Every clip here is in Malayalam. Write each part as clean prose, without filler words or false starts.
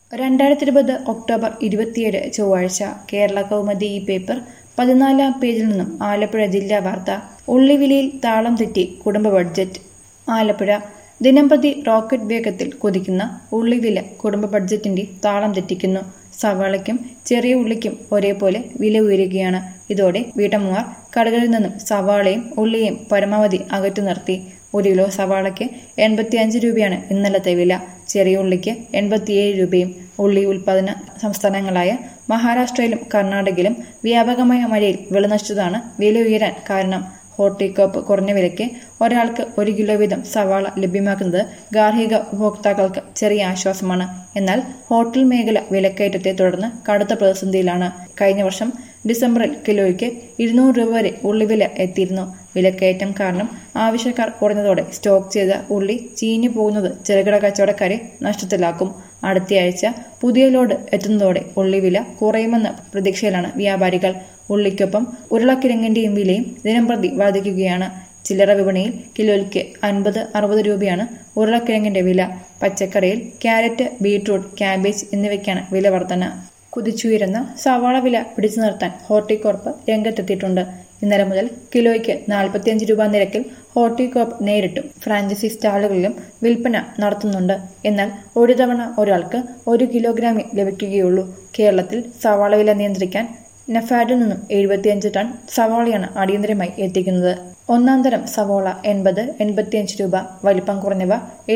2020 ഒക്ടോബർ 27 ചൊവ്വാഴ്ച കേരള കൗമുദി ഈ പേപ്പർ 14-ാം പേജിൽ നിന്നും ആലപ്പുഴ ജില്ലാ വാർത്ത. ഉള്ളിവിലയിൽ താളം തെറ്റി കുടുംബ ബഡ്ജറ്റ്. ആലപ്പുഴ ദിനംപ്രതി റോക്കറ്റ് വേഗത്തിൽ കുതിക്കുന്ന ഉള്ളിവില കുടുംബ ബഡ്ജറ്റിന്റെ താളം തെറ്റിക്കുന്നു. സവാളയ്ക്കും ചെറിയ ഉള്ളിക്കും ഒരേപോലെ വില ഉയരുകയാണ്. ഇതോടെ വീട്ടമ്മമാർ കടകളിൽ നിന്നും സവാളയും ഉള്ളിയും പരമാവധി അകറ്റി നിർത്തി. 1 കിലോ സവാളയ്ക്ക് 85 രൂപയാണ് ഇന്നലത്തെ വില. ചെറിയ ഉള്ളിക്ക് 87 രൂപയും. ഉള്ളി ഉൽപാദന സംസ്ഥാനങ്ങളായ മഹാരാഷ്ട്രയിലും കർണാടകയിലും വ്യാപകമായ മഴയിൽ വിളനശിച്ചതാണ് വില ഉയരാൻ കാരണം. ഹോർട്ടികോപ്പ് കുറഞ്ഞ വിലയ്ക്ക് ഒരാൾക്ക് 1 കിലോ വീതം സവാള ലഭ്യമാക്കുന്നത് ഗാർഹിക ഉപഭോക്താക്കൾക്ക് ചെറിയ ആശ്വാസമാണ്. എന്നാൽ ഹോട്ടൽ മേഖല വിലക്കയറ്റത്തെ തുടർന്ന് കടുത്ത പ്രതിസന്ധിയിലാണ്. കഴിഞ്ഞ വർഷം ഡിസംബറിൽ കിലോയ്ക്ക് 200 രൂപ വരെ ഉള്ളിവില എത്തിയിരുന്നു. വിലക്കയറ്റം കാരണം ആവശ്യക്കാർ കുറഞ്ഞതോടെ സ്റ്റോക്ക് ചെയ്ത ഉള്ളി ചീഞ്ഞു പോകുന്നത് ചെറുകിട കച്ചവടക്കാരെ നഷ്ടത്തിലാക്കും. അടുത്തയാഴ്ച പുതിയ ലോഡ് എത്തുന്നതോടെ ഉള്ളിവില കുറയുമെന്ന പ്രതീക്ഷയിലാണ് വ്യാപാരികൾ. ഉള്ളിക്കൊപ്പം ഉരുളക്കിഴങ്ങിന്റെയും വിലയും ദിനംപ്രതി വർദ്ധിക്കുകയാണ്. ചില്ലറ വിപണിയിൽ കിലോയ്ക്ക് 50-60 രൂപയാണ് ഉരുളക്കിഴങ്ങിന്റെ വില. പച്ചക്കറിയിൽ ക്യാരറ്റ്, ബീട്രൂട്ട്, ക്യാബേജ് എന്നിവയ്ക്കാണ് വില വർധന. കുതിച്ചുയരുന്ന സവാള വില പിടിച്ചു നിർത്താൻ ഹോർട്ടികോർപ്പ് രംഗത്തെത്തിയിട്ടുണ്ട്. ഇന്നലെ മുതൽ കിലോയ്ക്ക് 45 രൂപ നിരക്കിൽ ഹോർട്ടികോർപ്പ് നേരിട്ടും ഫ്രാഞ്ചൈസി സ്റ്റാളുകളിലും വിൽപ്പന നടത്തുന്നുണ്ട്. എന്നാൽ ഒരു തവണ ഒരാൾക്ക് 1 കിലോഗ്രാമേ ലഭിക്കുകയുള്ളൂ. കേരളത്തിൽ സവാള വില നിയന്ത്രിക്കാൻ നഫാഡിൽ നിന്നും 75 ടൺ സവാളയാണ് അടിയന്തരമായി എത്തിക്കുന്നത്. ഒന്നാം തരം സവാള 80-85 രൂപ, വലിപ്പം കുറഞ്ഞവ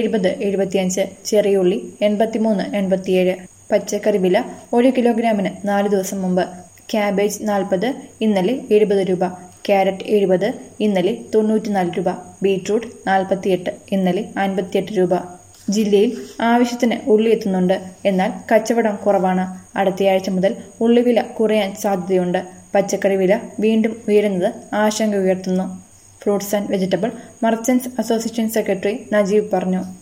70-75, ചെറിയ ഉള്ളി 83-87. പച്ചക്കറി വില 1 കിലോഗ്രാമിന് 4 ദിവസം മുമ്പ്. ക്യാബേജ് 40, ഇന്നലെ 70 രൂപ. ക്യാരറ്റ് 70, ഇന്നലെ 94 രൂപ. ബീട്രൂട്ട് 48, ഇന്നലെ 58 രൂപ. ജില്ലയിൽ ആവശ്യത്തിന് ഉള്ളി എത്തുന്നുണ്ട്. എന്നാൽ കച്ചവടം കുറവാണ്. അടുത്തയാഴ്ച മുതൽ ഉള്ളിവില കുറയാൻ സാധ്യതയുണ്ട്. പച്ചക്കറി വില വീണ്ടും ഉയരുന്നത് ആശങ്ക ഉയർത്തുന്നു. Fruits and vegetable merchants association secretary Najeeb പറഞ്ഞു.